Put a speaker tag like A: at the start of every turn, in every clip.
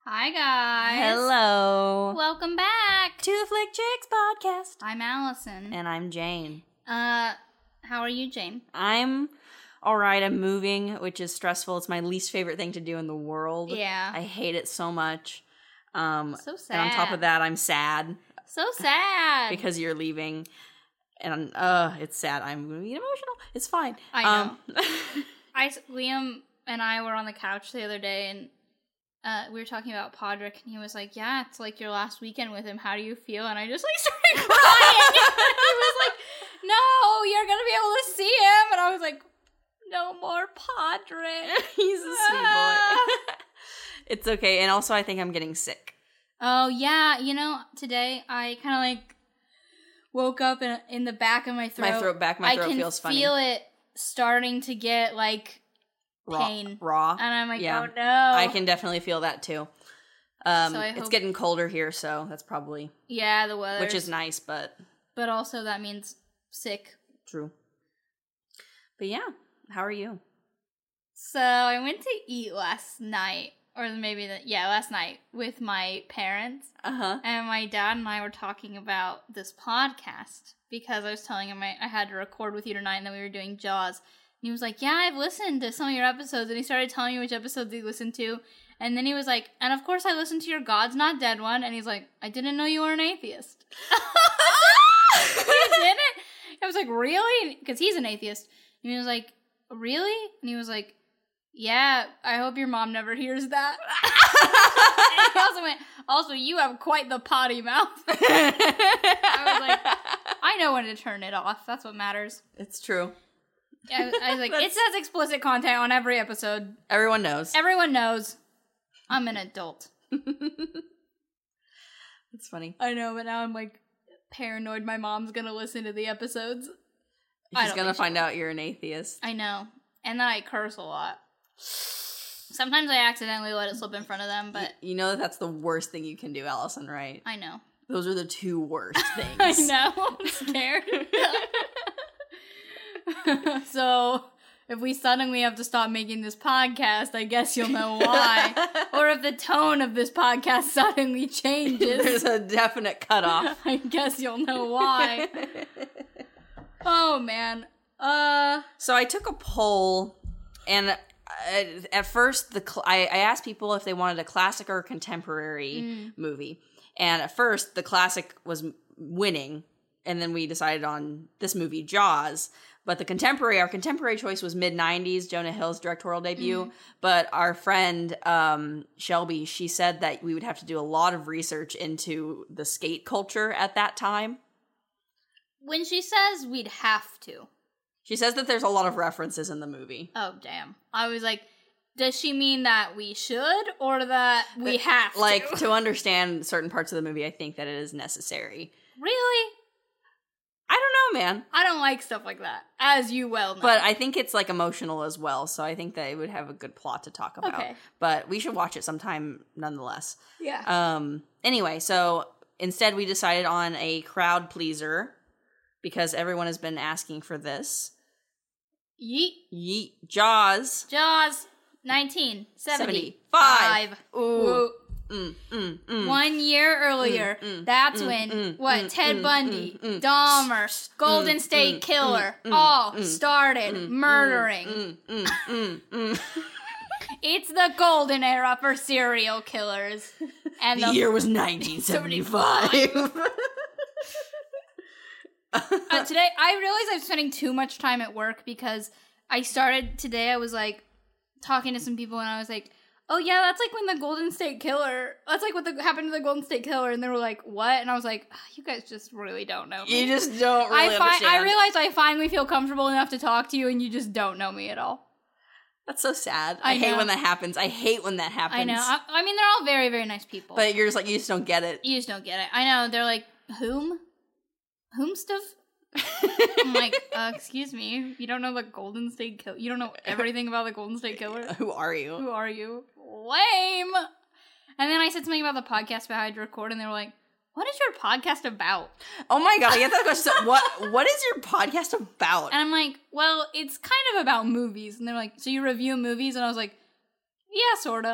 A: Hi, guys.
B: Hello.
A: Welcome back
B: To the Flick Chicks podcast.
A: I'm Allison.
B: And I'm Jane.
A: How are you, Jane?
B: I'm alright. I'm moving, which is stressful. It's my least favorite thing to do in the world.
A: Yeah.
B: I hate it so much.
A: So sad.
B: And on top of that, I'm sad.
A: So sad.
B: Because you're leaving. And, it's sad. I'm going to get emotional. It's fine.
A: I know. Liam and I were on the couch the other day, and we were talking about Podrick, and he was like, yeah, it's like your last weekend with him. How do you feel? And I just, started crying. He was like, no, you're going to be able to see him. And I was like, no more Podrick.
B: He's a sweet boy. It's okay. And also, I think I'm getting sick.
A: Oh, yeah. Today I kind of, woke up in the back of my throat.
B: My throat feels funny.
A: I can feel it starting to get, pain.
B: Raw.
A: And I'm like,
B: yeah.
A: oh no.
B: I can definitely feel that too. It's getting colder here, so that's probably...
A: Yeah, the weather.
B: Which is nice, but...
A: But also that means sick.
B: True. But yeah, how are you?
A: So I went to eat last night, or maybe last night with my parents.
B: Uh-huh.
A: And my dad and I were talking about this podcast because I was telling him I had to record with you tonight, and then we were doing Jaws. And he was like, yeah, I've listened to some of your episodes. And he started telling me which episodes he listened to. And then he was like, and of course I listened to your God's Not Dead one. And he's like, I didn't know you were an atheist. You didn't? I was like, really? Because he's an atheist. And he was like, really? And he was like, yeah, I hope your mom never hears that. And he also went, also, you have quite the potty mouth. I was like, I know when to turn it off. That's what matters.
B: It's true.
A: I was like, it says explicit content on every episode.
B: Everyone knows.
A: Everyone knows. I'm an adult.
B: It's funny.
A: I know, but now I'm paranoid my mom's gonna listen to the episodes.
B: She's gonna find out you're an atheist.
A: I know. And then I curse a lot. Sometimes I accidentally let it slip in front of them, but...
B: You know that's the worst thing you can do, Allison, right?
A: I know.
B: Those are the two worst things.
A: I know. I'm scared. So, if we suddenly have to stop making this podcast, I guess you'll know why. Or if the tone of this podcast suddenly changes.
B: There's a definite cutoff.
A: I guess you'll know why. Oh, man.
B: So I took a poll, and at first I asked people if they wanted a classic or a contemporary movie. And at first, the classic was winning, and then we decided on this movie, Jaws. But our contemporary choice was mid-90s, Jonah Hill's directorial debut. But our friend, Shelby, she said that we would have to do a lot of research into the skate culture at that time.
A: When she says we'd have to.
B: She says that there's a lot of references in the movie.
A: Oh, damn. I was like, does she mean that we should or that we have to?
B: To understand certain parts of the movie, I think that it is necessary.
A: Really?
B: I don't know, man.
A: I don't like stuff like that, as you well know.
B: But I think it's emotional as well, so I think that it would have a good plot to talk about.
A: Okay.
B: But we should watch it sometime nonetheless.
A: Yeah.
B: Anyway, so instead we decided on a crowd pleaser because everyone has been asking for this.
A: Yeet.
B: Jaws.
A: Jaws 1975.
B: 75.
A: Ooh. 1 year earlier, that's when, Ted Bundy, Dahmer, Golden State Killer, all started murdering. It's the golden era for serial killers. And
B: the year was 1975.
A: Today, I realized I'm spending too much time at work because I was talking to some people and I was like, oh yeah, that's when the Golden State Killer, that's what happened to the Golden State Killer, and they were like, what? And I was like, you guys just really don't know me.
B: You just don't really understand.
A: I realized I finally feel comfortable enough to talk to you, and you just don't know me at all.
B: That's so sad. I hate when that happens. I
A: know. I mean, they're all very, very nice people.
B: But you're just you just don't get it.
A: You just don't get it. I know. They're like, whom? Whom stuff? I'm like, excuse me, you don't know the Golden State Killer? You don't know everything about the Golden State Killer?
B: Who are you?
A: Lame! And then I said something about the podcast about how I'd record, and they were like, what is your podcast about?
B: Oh my god, I get that question. What is your podcast about?
A: And I'm like, well, it's kind of about movies. And they're like, so you review movies? And I was like, yeah, sorta.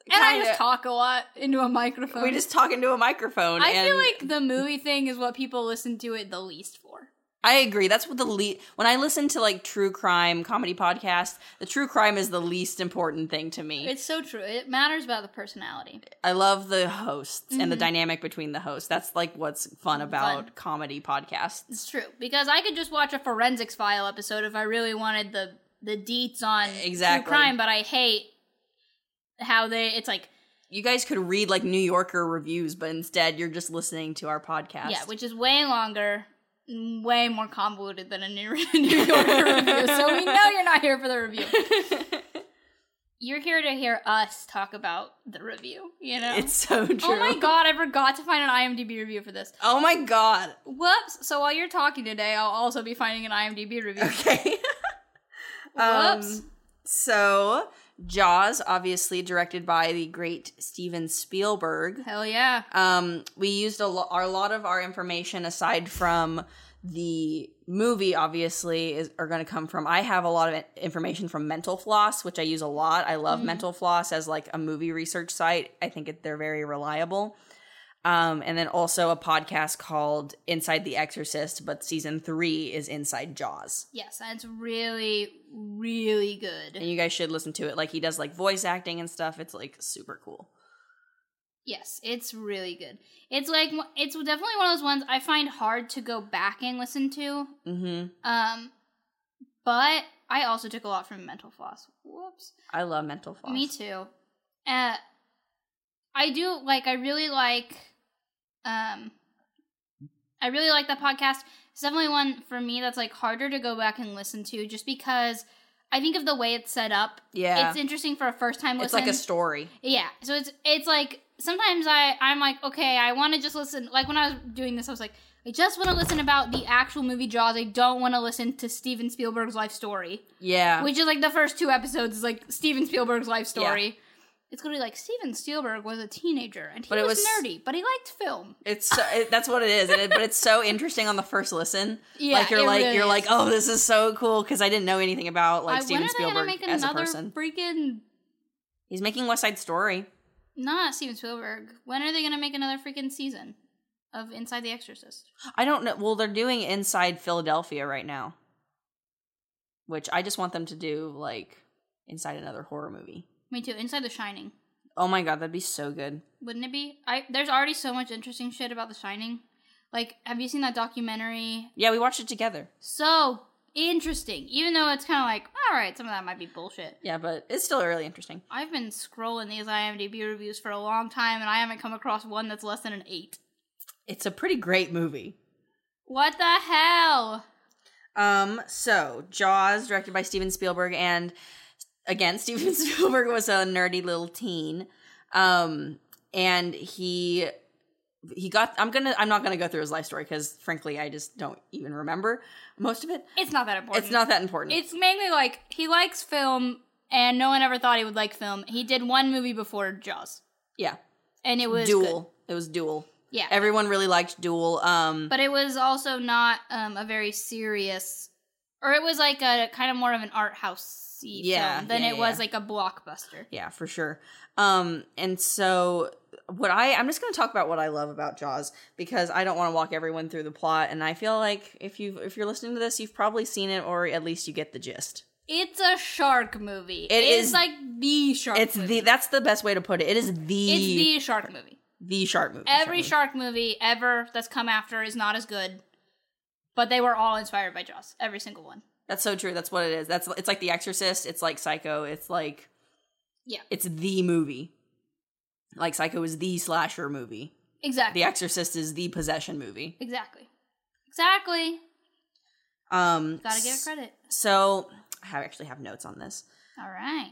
A: And I just talk a lot into a microphone.
B: We just talk into a microphone.
A: I feel like the movie thing is what people listen to it the least for.
B: I agree. That's what when I listen to like true crime comedy podcasts, the true crime is the least important thing to me.
A: It's so true. It matters about the personality.
B: I love the hosts and the dynamic between the hosts. That's like what's fun about comedy podcasts.
A: It's true. Because I could just watch a Forensics File episode if I really wanted the deets on true crime, but I hate how it's like,
B: you guys could read like New Yorker reviews, but instead you're just listening to our podcast.
A: Yeah, which is way longer, way more convoluted than a New Yorker review. So we know you're not here for the review. You're here to hear us talk about the review, you know?
B: It's so true.
A: Oh my god, I forgot to find an IMDb review for this.
B: Oh my god.
A: Whoops. So while you're talking today, I'll also be finding an IMDb review.
B: Okay.
A: Whoops.
B: So, Jaws, obviously directed by the great Steven Spielberg.
A: Hell yeah.
B: We used a lot of our information aside from the movie, obviously, are going to come from. I have a lot of information from Mental Floss, which I use a lot. I love Mental Floss as like a movie research site. I think they're very reliable. And then also a podcast called Inside the Exorcist, but season 3 is Inside Jaws.
A: Yes, and it's really, really good.
B: And you guys should listen to it. Like, he does like voice acting and stuff. It's like super cool.
A: Yes, it's really good. It's like, it's definitely one of those ones I find hard to go back and listen to. Mm-hmm. But I also took a lot from Mental Floss. Whoops.
B: I love Mental Floss.
A: Me too. I really like that podcast. It's definitely one for me that's like harder to go back and listen to just because I think of the way it's set up.
B: Yeah.
A: It's interesting for a first time listen.
B: It's like a story.
A: Yeah. So it's like sometimes I'm like, okay, I want to just listen. Like when I was doing this, I was like, I just want to listen about the actual movie Jaws. I don't want to listen to Steven Spielberg's life story. Yeah. Which is like the first 2 episodes is like Steven Spielberg's life story. Yeah. It's going to be like, Steven Spielberg was a teenager, and he was nerdy, but he liked film.
B: That's what it is, but it's so interesting on the first listen.
A: Yeah,
B: like you're like, oh, this is so cool, because I didn't know anything about like Steven Spielberg as a person. He's making West Side Story.
A: Not Steven Spielberg. When are they going to make another freaking season of Inside the Exorcist?
B: I don't know. Well, they're doing Inside Philadelphia right now, which I just want them to do like inside another horror movie.
A: Me too. Inside The Shining.
B: Oh my god, that'd be so good.
A: Wouldn't it be? There's already so much interesting shit about The Shining. Like, have you seen that documentary?
B: Yeah, we watched it together.
A: So interesting. Even though it's kind of like, alright, some of that might be bullshit.
B: Yeah, but it's still really interesting.
A: I've been scrolling these IMDb reviews for a long time, and I haven't come across one that's less than an 8.
B: It's a pretty great movie.
A: What the hell?
B: So, Jaws, directed by Steven Spielberg, and again, Steven Spielberg was a nerdy little teen. And he got, I'm not gonna go through his life story because frankly I just don't even remember most of it.
A: It's not that important.
B: It's not that important.
A: It's mainly like he likes film and no one ever thought he would like film. He did one movie before Jaws.
B: Yeah.
A: And it was
B: Duel.
A: Good.
B: It was Duel.
A: Yeah.
B: Everyone really liked Duel.
A: But it was also not a very serious, or it was like a kind of more of an art house film than it was like a blockbuster.
B: Yeah, for sure. And so I'm just going to talk about what I love about Jaws because I don't want to walk everyone through the plot, and I feel like if you're listening to this, you've probably seen it, or at least you get the gist.
A: It's a shark movie. It is like the shark movie.
B: That's the best way to put it. It's the
A: shark movie.
B: The shark movie.
A: Every shark movie ever that's come after is not as good, but they were all inspired by Jaws. Every single one. That's
B: so true. That's what it is. It's like The Exorcist. It's like Psycho. It's like,
A: yeah,
B: it's the movie. Like Psycho is the slasher movie.
A: Exactly.
B: The Exorcist is the possession movie.
A: Exactly. Gotta give it credit.
B: So I actually have notes on this.
A: All right.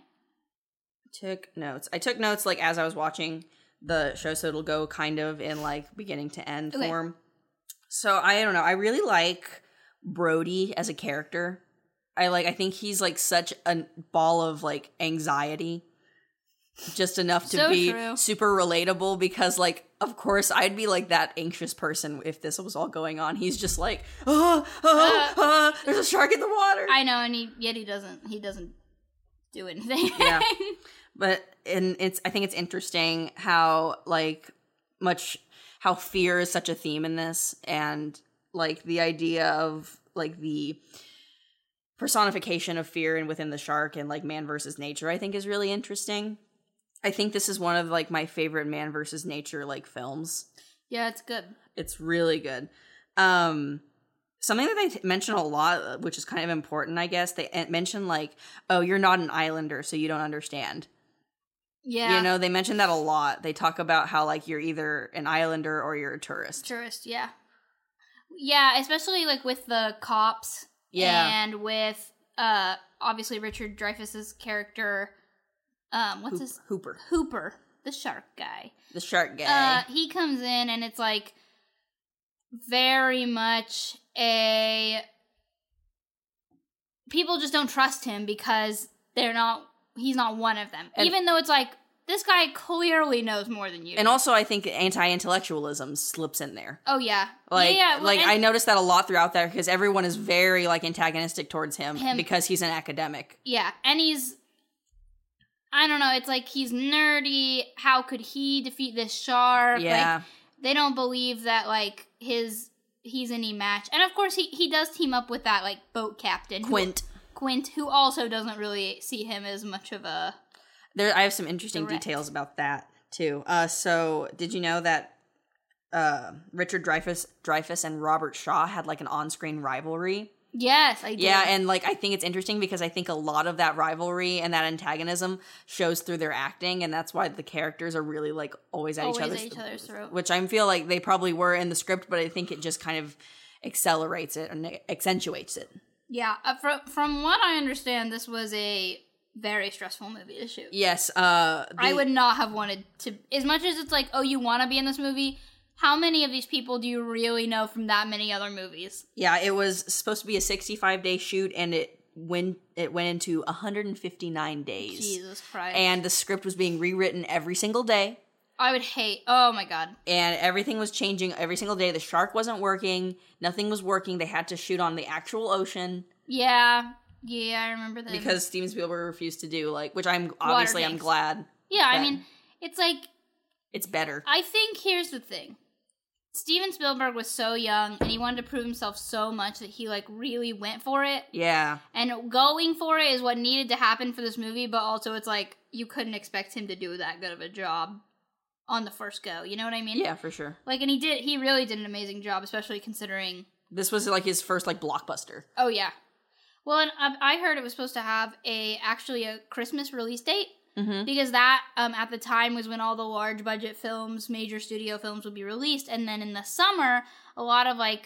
B: I took notes like as I was watching the show, so it'll go kind of in like beginning to end form. So I don't know. I really like Brody as a character. I think he's like such a ball of like anxiety, just enough to be super relatable because like of course I'd be like that anxious person if this was all going on. He's just like there's a shark in the water.
A: I know, and he doesn't do anything.
B: Yeah. But I think it's interesting how how fear is such a theme in this, and like the idea of like the personification of fear and within the shark and like man versus nature, I think is really interesting. I think this is one of like my favorite man versus nature like films.
A: Yeah, it's good.
B: It's really good. Something that they mention a lot, which is kind of important, I guess, they mention like, oh, you're not an islander, so you don't understand.
A: Yeah.
B: You know, they mention that a lot. They talk about how like you're either an islander or you're a tourist.
A: Tourist, yeah. Yeah, especially like with the cops.
B: Yeah.
A: And with obviously Richard Dreyfuss's character,
B: Hooper.
A: Hooper, the shark guy.
B: The shark guy.
A: He comes in and it's like very much people just don't trust him because he's not one of them. And even though it's like, this guy clearly knows more than you.
B: And also I think anti-intellectualism slips in there.
A: Oh yeah.
B: Like,
A: yeah. Well,
B: I noticed that a lot throughout there because everyone is very like antagonistic towards him because he's an academic.
A: Yeah. And I don't know, it's like he's nerdy. How could he defeat this shark?
B: Yeah.
A: Like, they don't believe that like he's any match. And of course he does team up with that like boat captain.
B: Quint,
A: who also doesn't really see him as much of a
B: I have some interesting details about that too. So did you know that Richard Dreyfuss and Robert Shaw had like an on-screen rivalry?
A: Yes, I did.
B: Yeah, and like I think it's interesting because I think a lot of that rivalry and that antagonism shows through their acting, and that's why the characters are really like always at each other's throat. Which I feel like they probably were in the script, but I think it just kind of accelerates it and accentuates it.
A: Yeah, from what I understand, this was a very stressful movie to shoot.
B: Yes,
A: I would not have wanted to. As much as it's like, oh, you want to be in this movie. How many of these people do you really know from that many other movies?
B: Yeah, it was supposed to be a 65-day shoot, and it went into 159 days.
A: Jesus Christ.
B: And the script was being rewritten every single day.
A: I would hate... Oh, my God.
B: And everything was changing every single day. The shark wasn't working. Nothing was working. They had to shoot on the actual ocean.
A: Yeah. Yeah, I remember that.
B: Because Steven Spielberg refused to do, like... Which I'm glad.
A: Yeah, I mean, it's like...
B: It's better.
A: I think here's the thing. Steven Spielberg was so young, and he wanted to prove himself so much that he, like, really went for it.
B: Yeah.
A: And going for it is what needed to happen for this movie, but also it's like, you couldn't expect him to do that good of a job on the first go. You know what I mean?
B: Yeah, for sure.
A: Like, and he really did an amazing job, especially considering...
B: This was, like, his first, like, blockbuster.
A: Oh, yeah. Well, and I heard it was supposed to have actually a Christmas release date. Mm-hmm. Because that, at the time, was when all the large budget films, major studio films would be released. And then in the summer, a lot of, like,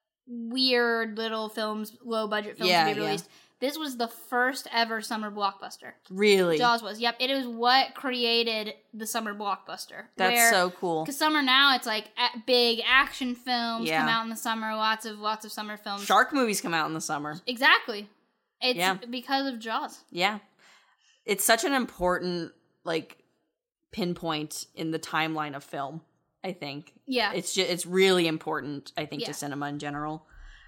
A: weird little films, low budget films would be released. Yeah. This was the first ever summer blockbuster.
B: Really?
A: Jaws was. Yep. It was what created the summer blockbuster.
B: That's so cool.
A: Because summer now, it's like big action films come out in the summer. Lots of summer films.
B: Shark movies come out in the summer.
A: Exactly. It's because of Jaws.
B: Yeah. It's such an important, like, pinpoint in the timeline of film, I think.
A: Yeah.
B: It's really important, I think, to cinema in general.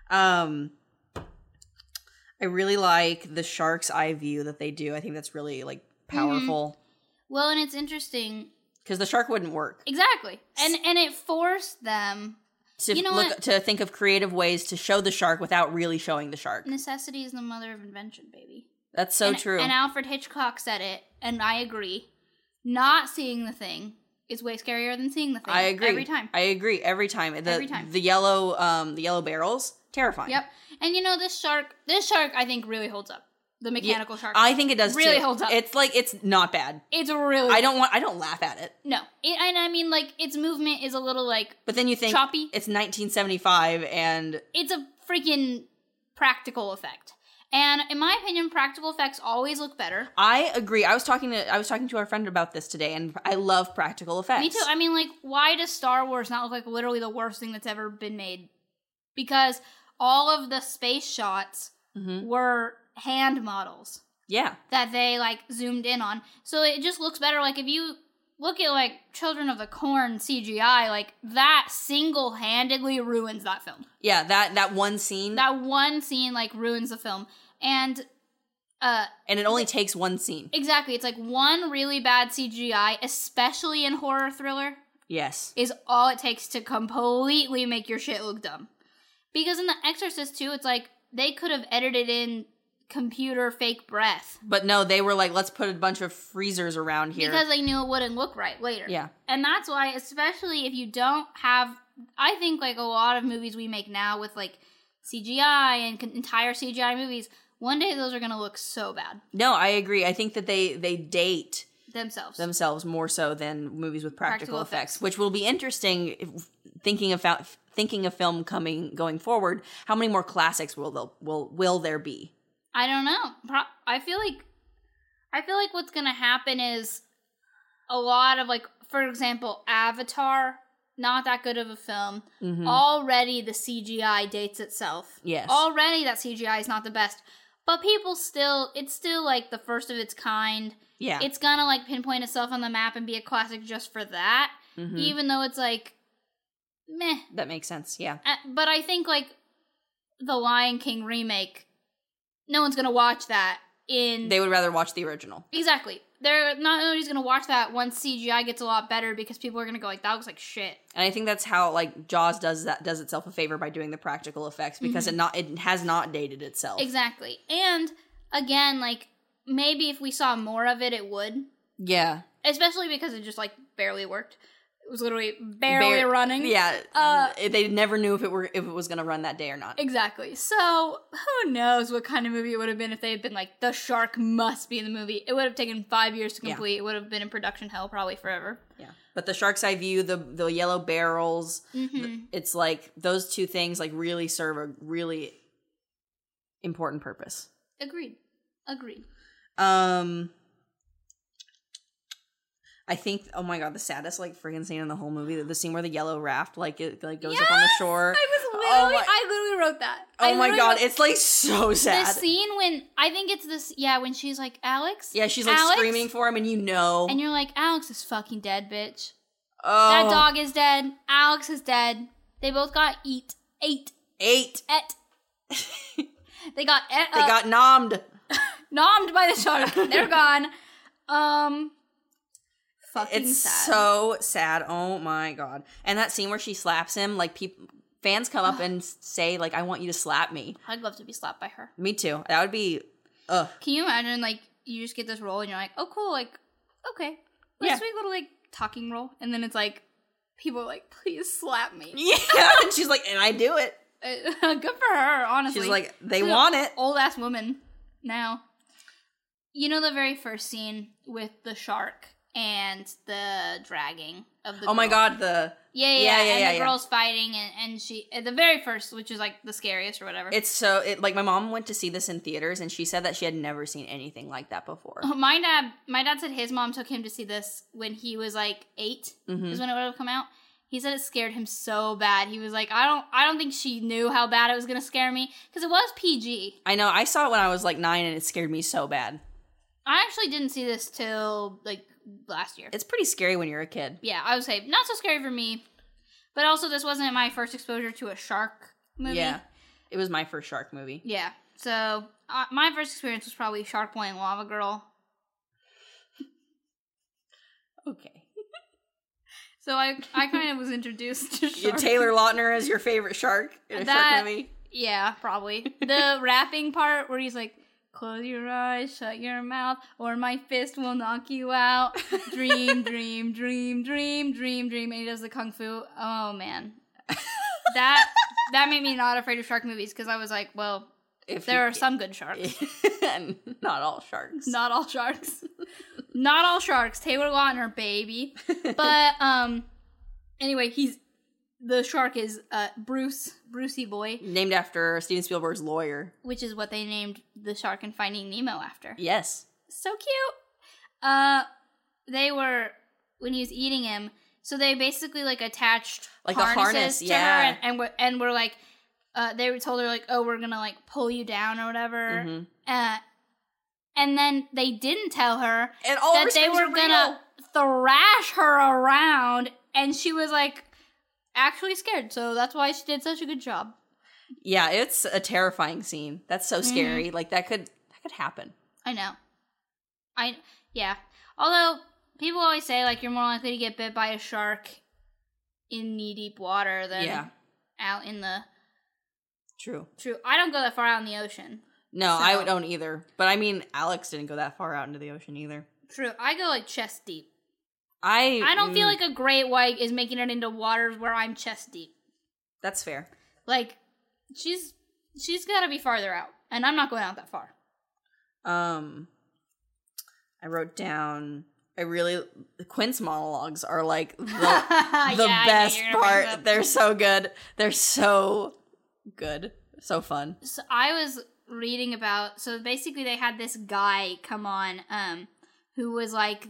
B: I really like the shark's eye view that they do. I think that's really, like, powerful.
A: Mm-hmm. Well, and it's interesting.
B: Because the shark wouldn't work.
A: Exactly. And it forced them...
B: to think of creative ways to show the shark without really showing the shark.
A: Necessity is the mother of invention, baby.
B: That's so true.
A: And Alfred Hitchcock said it, and I agree. Not seeing the thing is way scarier than seeing the thing.
B: I agree.
A: Every time.
B: I agree. Every time.
A: Every time.
B: The yellow barrels, terrifying.
A: Yep. And you know, this shark I think really holds up. The mechanical shark.
B: I think it does
A: really
B: too.
A: holds up.
B: It's like, it's not bad.
A: It's really
B: I don't laugh at it.
A: No. And I mean, like, its movement is a little, like,
B: but then you think
A: choppy.
B: It's 1975 and
A: it's a freaking practical effect. And in my opinion, practical effects always look better.
B: I agree. I was talking to our friend about this today, and I love practical effects.
A: Me too. I mean, like, why does Star Wars not look like literally the worst thing that's ever been made? Because all of the space shots were hand models.
B: Yeah.
A: That they, like, zoomed in on. So it just looks better. Like, if you look at, like, Children of the Corn CGI, like, that single-handedly ruins that film.
B: Yeah, that one scene.
A: That one scene, like, ruins the film. And
B: And it only takes one scene.
A: Exactly. It's like one really bad CGI, especially in horror thriller,
B: Yes.
A: is all it takes to completely make your shit look dumb. Because in The Exorcist 2, it's like they could have edited in computer fake breath.
B: But no, they were like, let's put a bunch of freezers around here.
A: Because they knew it wouldn't look right later.
B: Yeah.
A: And that's why, especially if you don't have, I think like a lot of movies we make now with like CGI and entire CGI movies, one day those are going to look so bad.
B: No, I agree. I think that they date
A: themselves
B: more so than movies with practical effects, which will be interesting thinking of film going forward. How many more classics will there be?
A: I don't know. I feel like what's going to happen is a lot of like, for example, Avatar, not that good of a film. Mm-hmm. Already the CGI dates itself.
B: Yes.
A: Already that CGI is not the best. But people it's still like the first of its kind.
B: Yeah.
A: It's gonna like pinpoint itself on the map and be a classic just for that. Mm-hmm. Even though it's like, meh.
B: That makes sense, yeah.
A: But I think like the Lion King remake, no one's gonna watch that
B: They would rather watch the original.
A: Exactly. Nobody's gonna watch that once CGI gets a lot better because people are gonna go like, that looks like shit.
B: And I think that's how like Jaws does itself a favor by doing the practical effects because it has not dated itself.
A: Exactly. And again, like maybe if we saw more of it, it would.
B: Yeah.
A: Especially because it just like barely worked. It was literally barely running.
B: Yeah. They never knew if it was going to run that day or not.
A: Exactly. So who knows what kind of movie it would have been if they had been like, the shark must be in the movie. It would have taken 5 years to complete. Yeah. It would have been in production hell probably forever.
B: Yeah. But the shark's eye view, the yellow barrels, it's like those two things like really serve a really important purpose.
A: Agreed.
B: I think, oh my god, the saddest like friggin' scene in the whole movie, the scene where the yellow raft like it like goes up on the shore.
A: I literally wrote that.
B: Oh my god, it's like so sad.
A: The scene when I think it's this, when she's like, Alex.
B: Yeah, she's like screaming for him, and
A: and you're like, Alex is fucking dead, bitch.
B: Oh,
A: that dog is dead. Alex is dead. They both got ate. They got
B: They got nommed.
A: Nommed by the shark. They're gone. Fucking
B: it's
A: sad.
B: So sad. Oh my god. And that scene where she slaps him, like fans come up and say like, I want you to slap me.
A: I'd love to be slapped by her.
B: Me too. That would be ugh.
A: Can you imagine like you just get this role and you're like, oh cool, like okay. Let's make a little like talking role. And then it's like people are like, please slap me.
B: Yeah. And she's like, and I do it.
A: Good for her, honestly.
B: She's like, she's want it.
A: Old ass woman now. You know the very first scene with the shark and the dragging of the girl.
B: My god, the
A: the girl's fighting and she at the very first, which is like the scariest or whatever.
B: Like my mom went to see this in theaters and she said that she had never seen anything like that before.
A: My dad said his mom took him to see this when he was like 8 is when it would have come out. He said it scared him so bad. He was like, I don't think she knew how bad it was gonna scare me because it was PG.
B: I know. I saw it when I was like 9 and it scared me so bad.
A: I actually didn't see this till like last year.
B: It's pretty scary when you're a kid.
A: Yeah, I would say not so scary for me, but also this wasn't my first exposure to a shark movie.
B: Yeah, it was my first shark movie.
A: Yeah, so my first experience was probably Shark Boy and Lava Girl.
B: Okay.
A: So I kind of was introduced to shark.
B: Taylor Lautner as your favorite shark in a shark movie?
A: Yeah, probably. The rapping part where he's like, close your eyes, shut your mouth, or my fist will knock you out. Dream, dream, dream, dream, dream, dream. And he does the kung fu. Oh, man. That made me not afraid of shark movies, because I was like, well, there are some good sharks.
B: Not all sharks.
A: Not all sharks. Not all sharks. Taylor Lautner, baby. But, anyway, the shark is Brucey Boy.
B: Named after Steven Spielberg's lawyer.
A: Which is what they named the shark in Finding Nemo after.
B: Yes.
A: So cute. They were, when he was eating him, so they basically like attached
B: like
A: harnesses
B: to
A: her and were like, they told her like, oh, we're gonna like pull you down or whatever. Mm-hmm. And then they didn't tell her that they were gonna thrash her around, and she was like actually scared. So that's why she did such a good job.
B: Yeah, it's a terrifying scene. That's so scary. Mm-hmm. Like that could happen.
A: I know. Yeah. Although, people always say, like, you're more likely to get bit by a shark in knee-deep water than out in the...
B: True.
A: I don't go that far out in the ocean.
B: No, so. I don't either. But I mean, Alex didn't go that far out into the ocean either.
A: True. I go, like, chest deep. I don't feel like a great white is making it into waters where I'm chest deep.
B: That's fair.
A: Like, she's got to be farther out. And I'm not going out that far.
B: I wrote down... Quint's monologues are like the best part. They're so good. They're so good. So fun.
A: So I was reading about, so basically they had this guy come on, who was like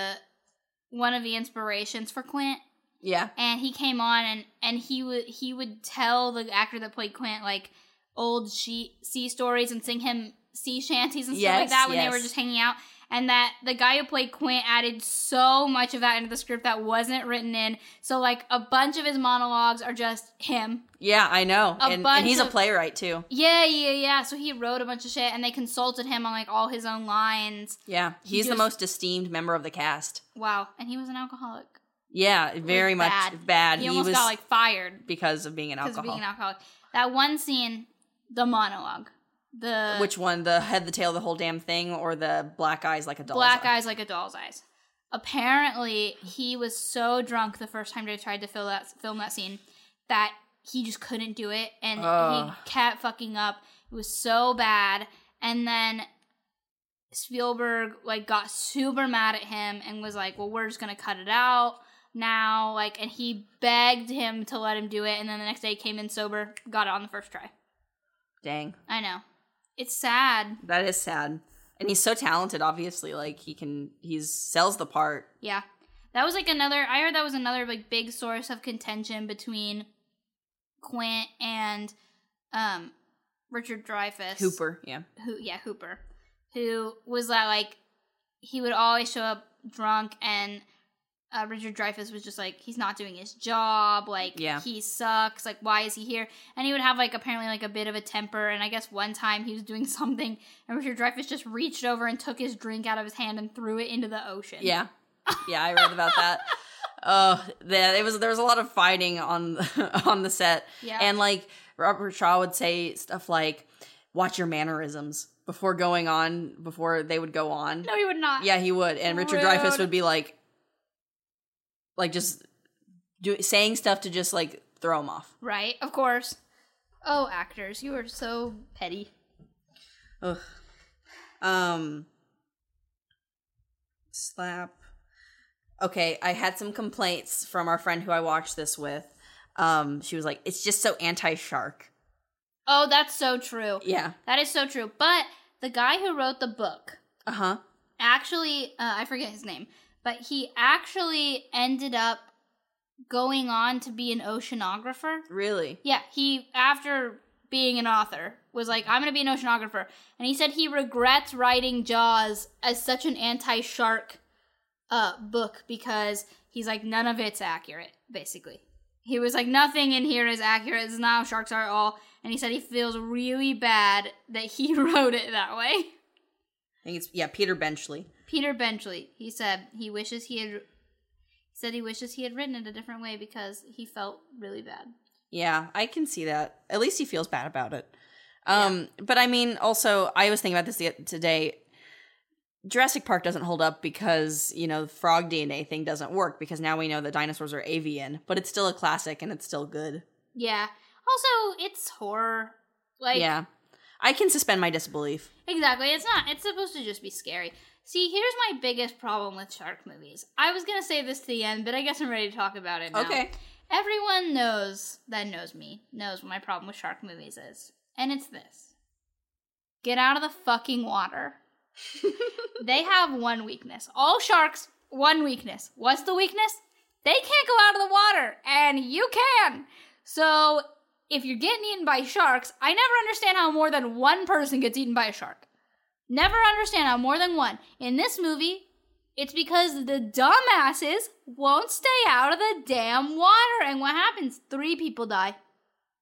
A: one of the inspirations for Quint.
B: Yeah.
A: And he came on and he would tell the actor that played Quint like old sea stories and sing him sea shanties and stuff like that when they were just hanging out. And that the guy who played Quint added so much of that into the script that wasn't written in. So, like, a bunch of his monologues are just him.
B: Yeah, I know. And he's a playwright, too.
A: Yeah. So he wrote a bunch of shit, and they consulted him on, like, all his own lines.
B: Yeah, he's the most esteemed member of the cast.
A: Wow. And he was an alcoholic.
B: Yeah, very much bad.
A: He almost got, like, fired.
B: Because of being an alcoholic.
A: That one scene, the monologue.
B: Which one? The head, the tail, the whole damn thing, or the black eyes like a doll's
A: Black eyes like a doll's eyes. Apparently, he was so drunk the first time they tried to film that scene that he just couldn't do it, and he kept fucking up. It was so bad, and then Spielberg like got super mad at him and was like, "Well, we're just gonna cut it out now." Like, and he begged him to let him do it, and then the next day he came in sober, got it on the first try. Dang, I know. It's sad.
B: That is sad. And he's so talented, obviously. Like, he sells the part.
A: Yeah. That was like I heard that was another like big source of contention between Quint and Richard Dreyfuss.
B: Hooper, yeah.
A: Hooper. Who was that, like, he would always show up drunk, and Richard Dreyfuss was just like, he's not doing his job, like, he sucks, like, why is he here? And he would have, like, apparently, like, a bit of a temper, and I guess one time he was doing something, and Richard Dreyfuss just reached over and took his drink out of his hand and threw it into the ocean.
B: Yeah. Yeah, I read about that. There was a lot of fighting on the set. Yeah. And, like, Robert Shaw would say stuff like, watch your mannerisms before they would go on.
A: No, he would not.
B: Yeah, he would. And Richard Dreyfuss would be like just saying stuff to just like throw him off.
A: Right, of course. Oh, actors, you are so petty.
B: Ugh. Slap. Okay, I had some complaints from our friend who I watched this with. She was like, it's just so anti-shark.
A: Oh, that's so true.
B: Yeah.
A: That is so true. But the guy who wrote the book actually, I forget his name, but he actually ended up going on to be an oceanographer.
B: Really?
A: Yeah, he, after being an author, was like, I'm going to be an oceanographer. And he said he regrets writing Jaws as such an anti-shark book because he's like, none of it's accurate, basically. He was like, nothing in here is accurate. This is not how sharks are at all. And he said he feels really bad that he wrote it that way.
B: I think it's, Peter Benchley.
A: Peter Benchley. He said he wishes he had written it a different way because he felt really bad.
B: Yeah, I can see that. At least he feels bad about it. But I mean, also, I was thinking about this today. Jurassic Park doesn't hold up because, the frog DNA thing doesn't work because now we know that dinosaurs are avian, but it's still a classic and it's still good.
A: Yeah. Also, it's horror. Like,
B: yeah. I can suspend my disbelief.
A: Exactly. It's supposed to just be scary. See, here's my biggest problem with shark movies. I was going to say this to the end, but I guess I'm ready to talk about it now. Okay. Everyone knows what my problem with shark movies is. And it's this. Get out of the fucking water. They have one weakness. All sharks, one weakness. What's the weakness? They can't go out of the water, and you can. So, if you're getting eaten by sharks, I never understand how more than one person gets eaten by a shark. Never understand how more than one. In this movie, it's because the dumbasses won't stay out of the damn water, and what happens? 3 people die.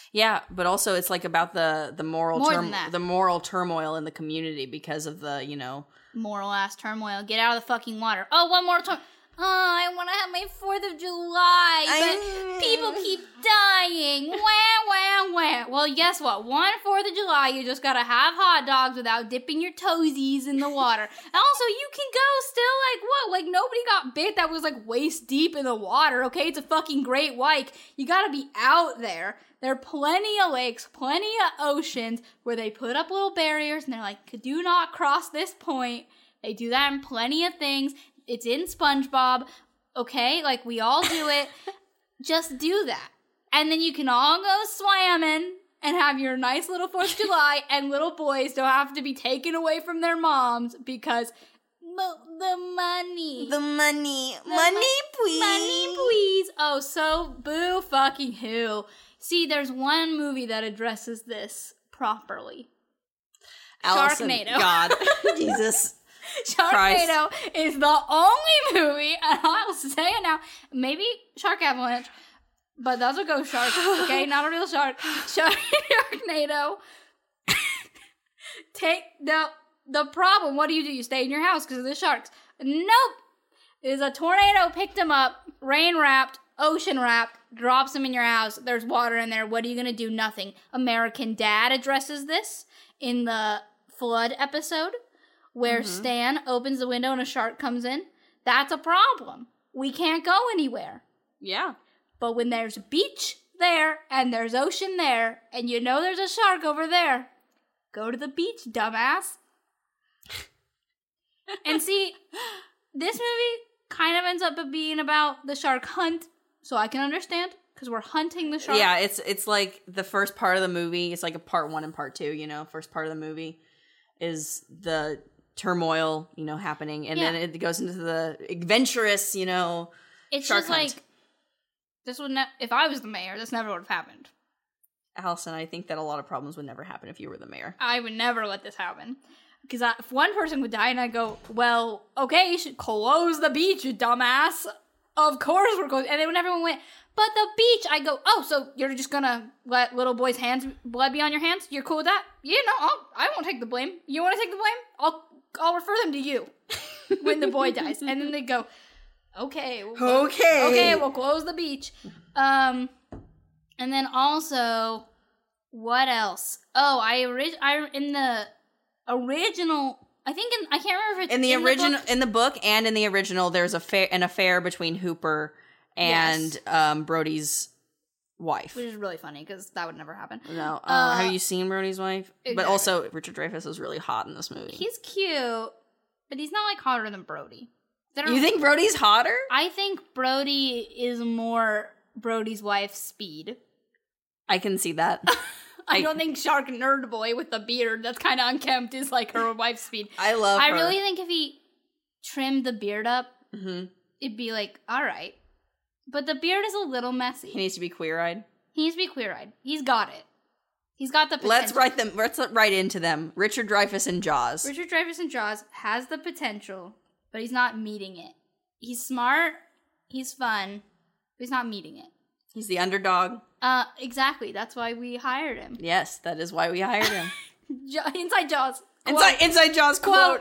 B: Yeah, but also it's like about the moral
A: More than that.
B: the moral turmoil in the community because of the,
A: Moral ass turmoil. Get out of the fucking water. Oh, one more time. Oh, I want to have my 4th of July, but people keep dying. Wah, wah, wah. Well, guess what? 4th of July, you just gotta have hot dogs without dipping your toesies in the water. And also, you can go still, like, what? Like, nobody got bit that was, like, waist deep in the water, okay? It's a fucking Great White. You gotta be out there. There are plenty of lakes, plenty of oceans where they put up little barriers and they're like, do not cross this point. They do that in plenty of things. It's in SpongeBob, okay? Like, we all do it. Just do that. And then you can all go swimming and have your nice little 4th of July, and little boys don't have to be taken away from their moms because the money.
B: Money, please.
A: Money, please. Oh, so boo fucking who. See, there's one movie that addresses this properly.
B: Allison,
A: Sharknado.
B: God. Jesus.
A: Sharknado is the only movie, and I'll say it now, maybe Shark Avalanche, but those are ghost sharks, okay? Not a real shark. Sharknado. Take the problem, what do? You stay in your house because of the sharks. Nope. Is a tornado picked him up, rain wrapped, ocean wrapped, drops him in your house. There's water in there. What are you going to do? Nothing. American Dad addresses this in the flood episode where Stan opens the window and a shark comes in. That's a problem. We can't go anywhere.
B: Yeah.
A: But when there's a beach there and there's ocean there and you know there's a shark over there, go to the beach, dumbass. And see, this movie kind of ends up being about the shark hunt, so I can understand, because we're hunting the shark.
B: Yeah, it's like the first part of the movie. It's like a part 1 and part 2, First part of the movie is the turmoil, happening. And then it goes into the adventurous,
A: it's
B: shark
A: just
B: hunt.
A: like, this would if I was the mayor, this never would have happened.
B: Allison, I think that a lot of problems would never happen if you were the mayor.
A: I would never let this happen. Because if one person would die and I go, well, okay, you should close the beach, you dumbass. Of course we're closing. And then when everyone went, but the beach, I go, oh, so you're just gonna let little boys' blood be on your hands? You're cool with that? Yeah, no, I won't take the blame. You want to take the blame? I'll refer them to you when the boy dies. And then they go, okay, we'll close the beach. And then also, what else? Oh, in the original, I can't remember if it's
B: in the original,
A: the book.
B: in the book and in the original, there's an affair between Hooper and Brody's wife,
A: which is really funny because that would never happen.
B: No, have you seen Brody's wife?
A: Exactly.
B: But also, Richard Dreyfuss is really hot in this movie.
A: He's cute, but he's not like hotter than Brody.
B: You think Brody's hotter?
A: I think Brody is more Brody's wife's speed.
B: I can see that.
A: I don't think Shark Nerd Boy with the beard that's kind of unkempt is like her wife's speed.
B: I love her.
A: I really think if he trimmed the beard up, it'd be like, all right. But the beard is a little messy.
B: He needs to be queer-eyed.
A: He needs to be queer-eyed. He's got it. He's got the potential.
B: Let's write into them. Richard Dreyfuss in Jaws.
A: Richard Dreyfuss in Jaws has the potential, but he's not meeting it. He's smart. He's fun. But he's not meeting it.
B: He's the underdog.
A: Exactly. That's why we hired him.
B: Yes, that is why we hired him.
A: Inside Jaws.
B: Inside Jaws quote.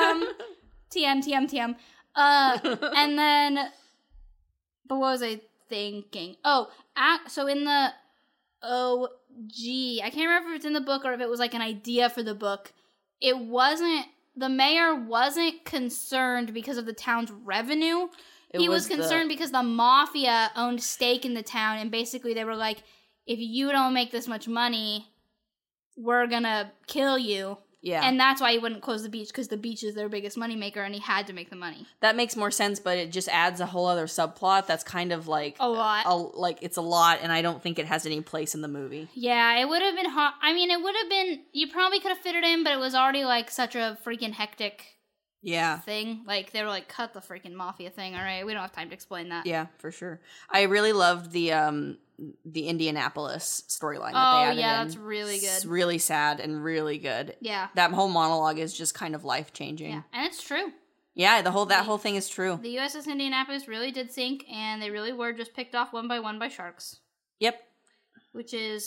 A: TM. And then, but what was I thinking? Oh, so in the OG, I can't remember if it's in the book or if it was like an idea for the book. The mayor wasn't concerned because of the town's revenue. He was concerned because the mafia owned stake in the town, and basically they were like, if you don't make this much money, we're gonna kill you.
B: Yeah.
A: And that's why he wouldn't close the beach, because the beach is their biggest moneymaker, and he had to make the money.
B: That makes more sense, but it just adds a whole other subplot that's kind of like...
A: a lot.
B: It's a lot, and I don't think it has any place in the movie.
A: Yeah, it would have been hot. I mean, it would have been... You probably could have fit it in, but it was already, like, such a freaking hectic... thing. Like, they were like, cut the freaking mafia thing, alright? We don't have time to explain that.
B: Yeah, for sure. I really loved the Indianapolis storyline that they added in.
A: that's really good.
B: It's really sad and really good.
A: Yeah.
B: That whole monologue is just kind of life-changing.
A: Yeah, and it's true.
B: Yeah, that whole thing is true.
A: The USS Indianapolis really did sink, and they really were just picked off one by sharks.
B: Yep.
A: Which is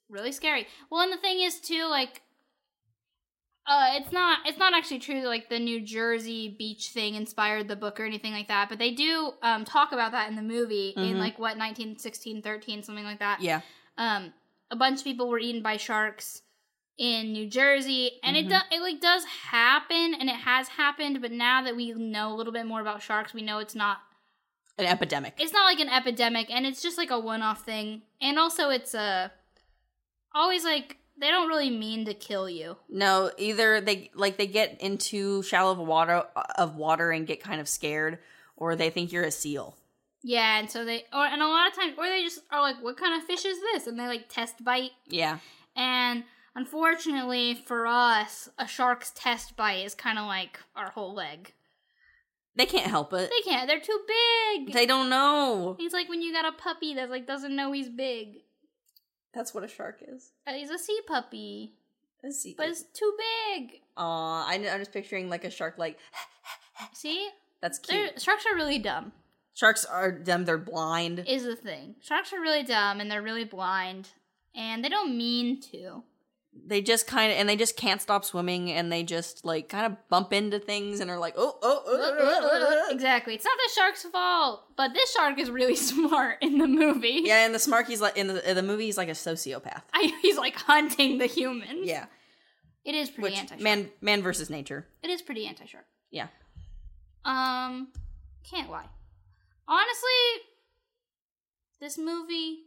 A: really scary. Well, and the thing is too, like, it's not actually true that, like, the New Jersey beach thing inspired the book or anything like that, but they do talk about that in the movie in, like, 1916, 13, something like that.
B: Yeah.
A: A bunch of people were eaten by sharks in New Jersey, and it does happen, and it has happened, but now that we know a little bit more about sharks, we know it's not
B: an epidemic.
A: It's not like an epidemic, and it's just like a one-off thing. And also it's always like, they don't really mean to kill you. No, either they get into shallow water and get kind of scared, or they think you're a seal. Yeah, and so and a lot of times, or they just are like, what kind of fish is this? And they, like, test bite. Yeah. And unfortunately for us, a shark's test bite is kind of like our whole leg. They can't help it. They can't. They're too big. They don't know. He's like when you got a puppy that, like, doesn't know he's big. That's what a shark is. He's a sea puppy. But it's too big. Aw, I'm just picturing, like, a shark, like... See? That's cute. Sharks are really dumb. Sharks are dumb. They're blind. Is the thing. Sharks are really dumb, and they're really blind. And they don't mean to. They just they just can't stop swimming, and they just, like, kind of bump into things and are like, Exactly. It's not the shark's fault, but this shark is really smart in the movie. Yeah, and the smart, he's like, in the movie, he's like a sociopath. He's, like, hunting the humans. Yeah. It is pretty anti-shark. Man versus nature. It is pretty anti-shark. Yeah. Can't lie. Honestly, this movie,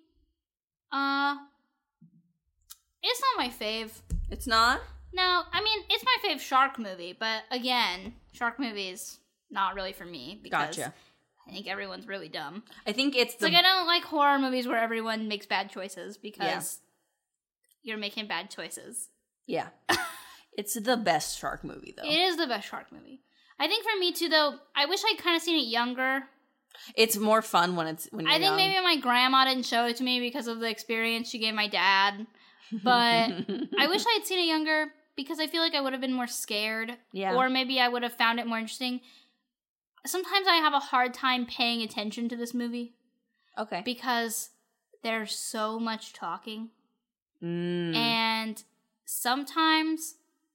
A: it's not my fave. It's not? No, I mean, it's my fave shark movie, but again, shark movies, not really for me, because gotcha. I think everyone's really dumb. I think it's like, I don't like horror movies where everyone makes bad choices, because you're making bad choices. Yeah. It's the best shark movie, though. It is the best shark movie. I think for me, too, though, I wish I'd kind of seen it younger. It's more fun when you're young. I think maybe my grandma didn't show it to me because of the experience she gave my dad. But I wish I had seen it younger, because I feel like I would have been more scared. Yeah. Or maybe I would have found it more interesting. Sometimes I have a hard time paying attention to this movie. Okay. Because there's so much talking. And sometimes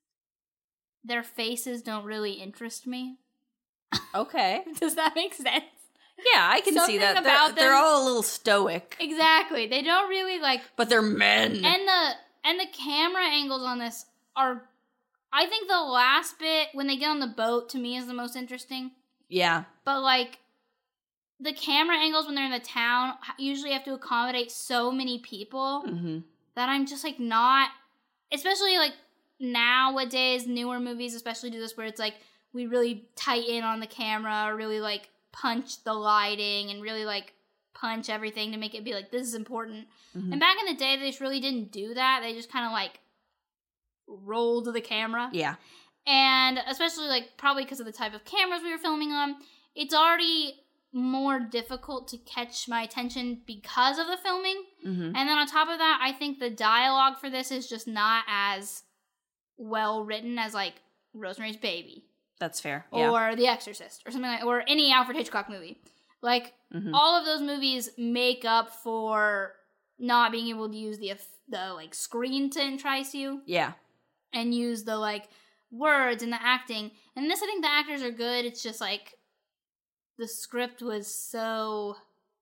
A: their faces don't really interest me. Okay. Does that make sense? Yeah, I can see that. They're all a little stoic. Exactly. They don't really, like... But they're men. And the camera angles on this are... I think the last bit, when they get on the boat, to me is the most interesting. Yeah. But, like, the camera angles when they're in the town usually have to accommodate so many people that I'm just, like, not... Especially, like, nowadays, newer movies especially do this, where it's, like, we really tighten on the camera, or really, like, punch the lighting and really, like, punch everything to make it be like, this is important. And back in the day, they just really didn't do that. They just kind of, like, rolled the camera. Yeah. And especially, like, probably because of the type of cameras we were filming on, it's already more difficult to catch my attention because of the filming. And then on top of that, I think the dialogue for this is just not as well written as, like, Rosemary's Baby. That's fair. Yeah. Or The Exorcist, or something like, or any Alfred Hitchcock movie. Like, all of those movies make up for not being able to use the like, screen to entice you. Yeah. And use the, like, words and the acting. And this, I think the actors are good. It's just, like, the script was so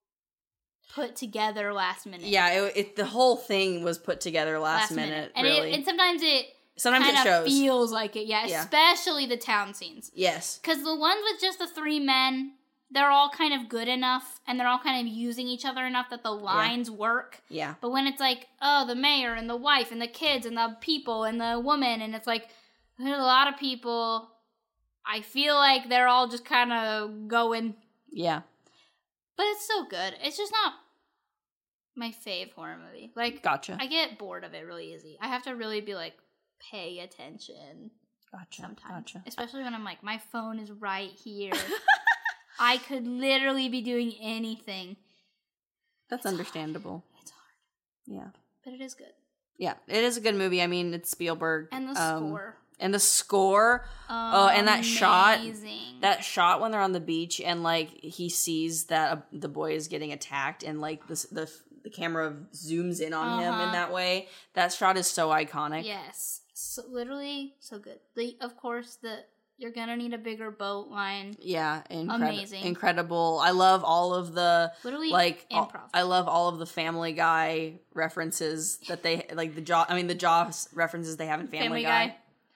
A: put together last minute. Yeah, the whole thing was put together last minute. And really. And sometimes it shows. Feels like it, yeah. Especially the town scenes. Yes. Because the ones with just the three men, they're all kind of good enough, and they're all kind of using each other enough that the lines work. Yeah. But when it's like, oh, the mayor and the wife and the kids and the people and the woman, and it's like, there's a lot of people, I feel like they're all just kind of going. Yeah. But it's so good. It's just not my fave horror movie. Like, gotcha. I get bored of it really easy. I have to really be like, pay attention. Gotcha. Sometimes. Gotcha. Especially when I'm like, my phone is right here. I could literally be doing anything. That's understandable. It's hard. Yeah. But it is good. Yeah. It is a good movie. I mean, it's Spielberg. And the score. And the score. Oh, and that shot. That shot when they're on the beach and, like, he sees that the boy is getting attacked, and, like, the
B: the camera zooms in on him in that way. That shot is so iconic.
A: Yes. So, literally so good. Of course, you're gonna need a bigger boat line.
B: Yeah,
A: amazing.
B: Incredible. I love all of the
A: literally
B: improv. I love all of the Family Guy references that they like the Jaws references they have in Family Guy.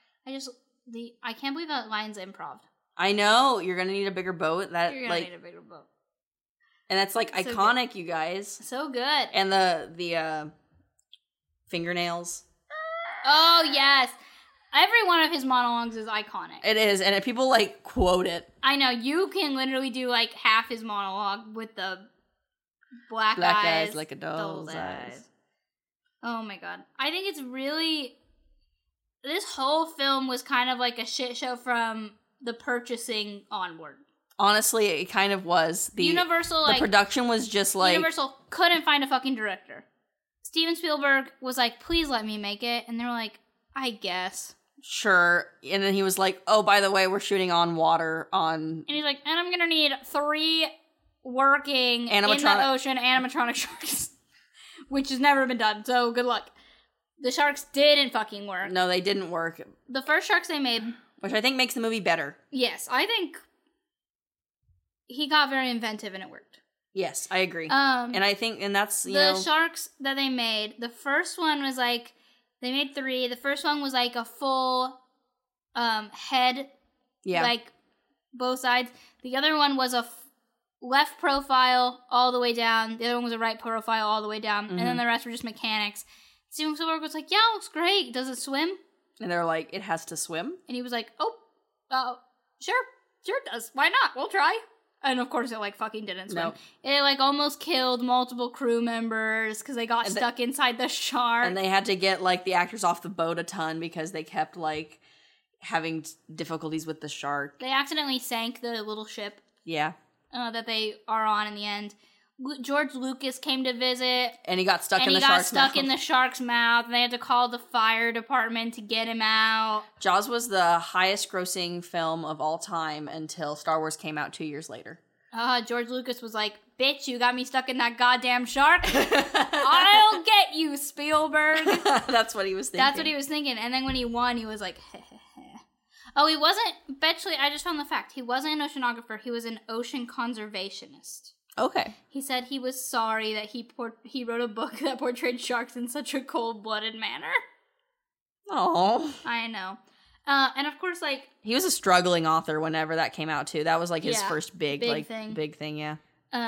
A: I can't believe that line's improv.
B: I know, you're gonna need a bigger boat.
A: You're gonna need a bigger boat.
B: And that's like iconic, you guys.
A: So good.
B: And the fingernails.
A: Oh yes. Every one of his monologues is iconic.
B: It is, and people like quote it.
A: I know, you can literally do like half his monologue with the black
B: eyes like a doll's eyes.
A: Oh my god. I think it's really, this whole film was kind of like a shit show from The Purchasing onward.
B: Honestly, it kind of was.
A: Universal,
B: the production was just like...
A: Universal couldn't find a fucking director. Steven Spielberg was like, please let me make it. And they were like, I guess.
B: Sure. And then he was like, oh, by the way, we're shooting on water on...
A: And he's like, and I'm going to need 3 working in the ocean animatronic sharks. Which has never been done, so good luck. The sharks didn't fucking work.
B: No, they didn't work.
A: The first sharks they made...
B: Which I think makes the movie better.
A: Yes, I think he got very inventive and it worked.
B: Yes, I agree. And I think, and that's,
A: the sharks that they made, the first one was like, they made 3. The first one was like a full head. Yeah. Like, both sides. The other one was a left profile all the way down. The other one was a right profile all the way down. Mm-hmm. And then the rest were just mechanics. Steven Spielberg was like, yeah, it looks great. Does it swim?
B: And they're like, it has to swim?
A: And he was like, sure it does. Why not? We'll try. And of course it like fucking didn't swim. Nope. It like almost killed multiple crew members because they got stuck inside the shark.
B: And they had to get like the actors off the boat a ton because they kept like having difficulties with the shark.
A: They accidentally sank the little ship.
B: Yeah.
A: That they are on in the end. George Lucas came to visit.
B: And he got stuck in the shark's mouth.
A: In the shark's mouth. And they had to call the fire department to get him out.
B: Jaws was the highest grossing film of all time until Star Wars came out 2 years later.
A: George Lucas was like, bitch, you got me stuck in that goddamn shark. I'll get you, Spielberg.
B: That's what he was thinking.
A: That's what he was thinking. And then when he won, he was like, heh. Oh, he wasn't, actually, I just found the fact. He wasn't an oceanographer. He was an ocean conservationist.
B: Okay.
A: He said he was sorry that he wrote a book that portrayed sharks in such a cold-blooded manner.
B: Oh.
A: I know. And of course, like...
B: He was a struggling author whenever that came out, too. That was, like, his first big thing, yeah.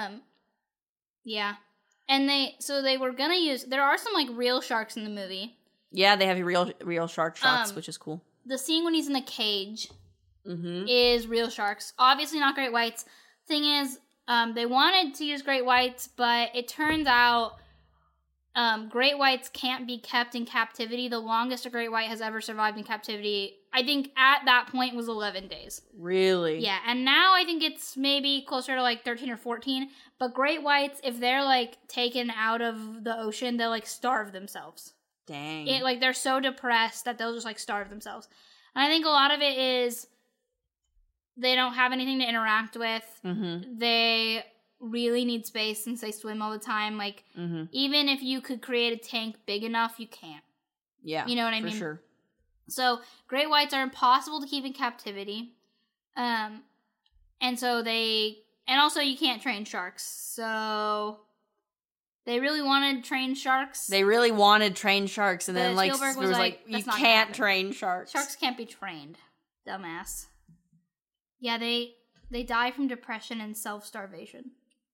A: Yeah. And they were gonna use... There are some, like, real sharks in the movie.
B: Yeah, they have real shark shots, which is cool.
A: The scene when he's in the cage is real sharks. Obviously not great whites. Thing is... they wanted to use great whites, but it turns out great whites can't be kept in captivity. The longest a great white has ever survived in captivity, I think at that point, was 11 days.
B: Really?
A: Yeah, and now I think it's maybe closer to like 13 or 14. But great whites, if they're like taken out of the ocean, they'll like starve themselves.
B: Dang.
A: Like they're so depressed that they'll just like starve themselves. And I think a lot of it is... They don't have anything to interact with. Mm-hmm. They really need space since they swim all the time. Like, even if you could create a tank big enough, you can't.
B: Yeah,
A: you know what I mean?
B: For sure.
A: So, great whites are impossible to keep in captivity. And so and also you can't train sharks. So, they really wanted trained sharks.
B: And then like, Spielberg was like, you can't train sharks.
A: Sharks can't be trained, dumbass. Yeah, they die from depression and self-starvation.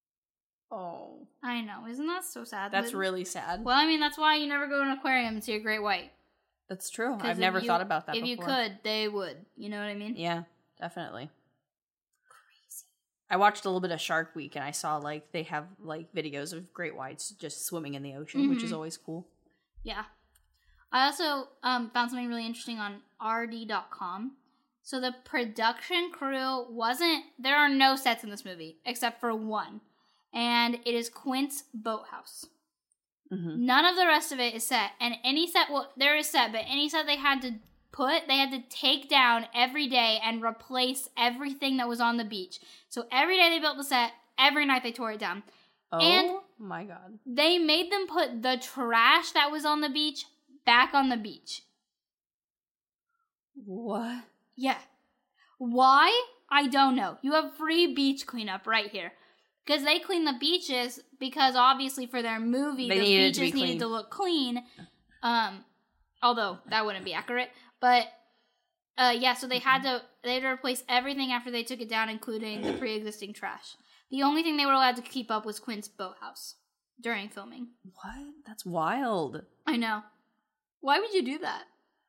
B: Oh.
A: I know. Isn't that so sad?
B: That's really sad.
A: Well, I mean, that's why you never go to an aquarium and see a great white.
B: That's true. I've never thought about that before.
A: If you could, they would. You know what I mean?
B: Yeah, definitely. Crazy. I watched a little bit of Shark Week, and I saw, like, they have, like, videos of great whites just swimming in the ocean, which is always cool. Yeah.
A: I also found something really interesting on RD.com. So the production crew there are no sets in this movie, except for one. And it is Quint's boathouse. Mm-hmm. None of the rest of it is set. And any set, there is set, but any set they had to take down every day and replace everything that was on the beach. So every day they built the set, every night they tore it down.
B: Oh, my God.
A: They made them put the trash that was on the beach back on the beach.
B: What?
A: Yeah. Why? I don't know. You have free beach cleanup right here. Because they clean the beaches because obviously for their movie, the beaches needed to look clean. Although that wouldn't be accurate. But so they had to replace everything after they took it down, including the pre-existing trash. The only thing they were allowed to keep up was Quint's boathouse during filming.
B: What? That's wild.
A: I know. Why would you do that?